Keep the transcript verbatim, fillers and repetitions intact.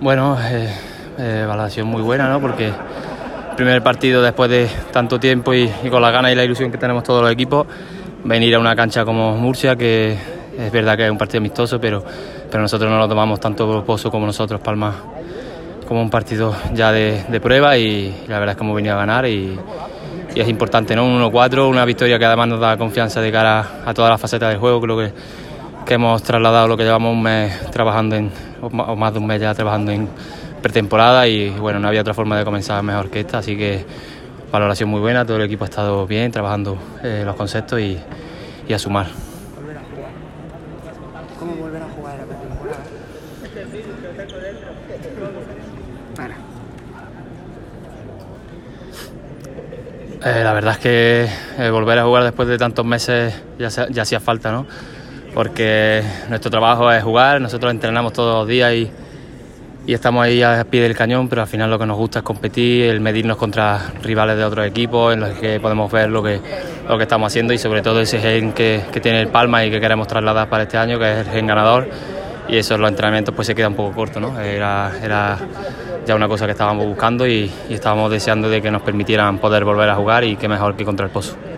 Bueno, eh, eh, valoración muy buena, ¿no? Porque primer partido después de tanto tiempo y, y con la ganas y la ilusión que tenemos todos los equipos, venir a una cancha como Murcia, que es verdad que es un partido amistoso, pero, pero nosotros no lo tomamos tanto Pozo como nosotros, Palma, como un partido ya de, de prueba, y la verdad es que hemos venido a ganar y, y es importante, ¿no? Un uno cuatro, una victoria que además nos da confianza de cara a todas las facetas del juego. Creo que, que hemos trasladado lo que llevamos un mes trabajando en, o más de un mes ya trabajando en pretemporada, y bueno, no había otra forma de comenzar mejor que esta, así que valoración muy buena, todo el equipo ha estado bien trabajando eh, los conceptos y, y a sumar. Volver a jugar. ¿Cómo volver a jugar a la pretemporada? Para. Eh, la verdad es que eh, volver a jugar después de tantos meses ya, ya hacía falta, ¿no? Porque nuestro trabajo es jugar, nosotros entrenamos todos los días y, y estamos ahí a pie del cañón, pero al final lo que nos gusta es competir, el medirnos contra rivales de otros equipos en los que podemos ver lo que, lo que estamos haciendo, y sobre todo ese gen que, que tiene el Palma y que queremos trasladar para este año, que es el gen ganador, y eso en los entrenamientos pues se queda un poco corto, ¿no? Era, era ya una cosa que estábamos buscando y, y estábamos deseando de que nos permitieran poder volver a jugar, y qué mejor que contra el Pozo.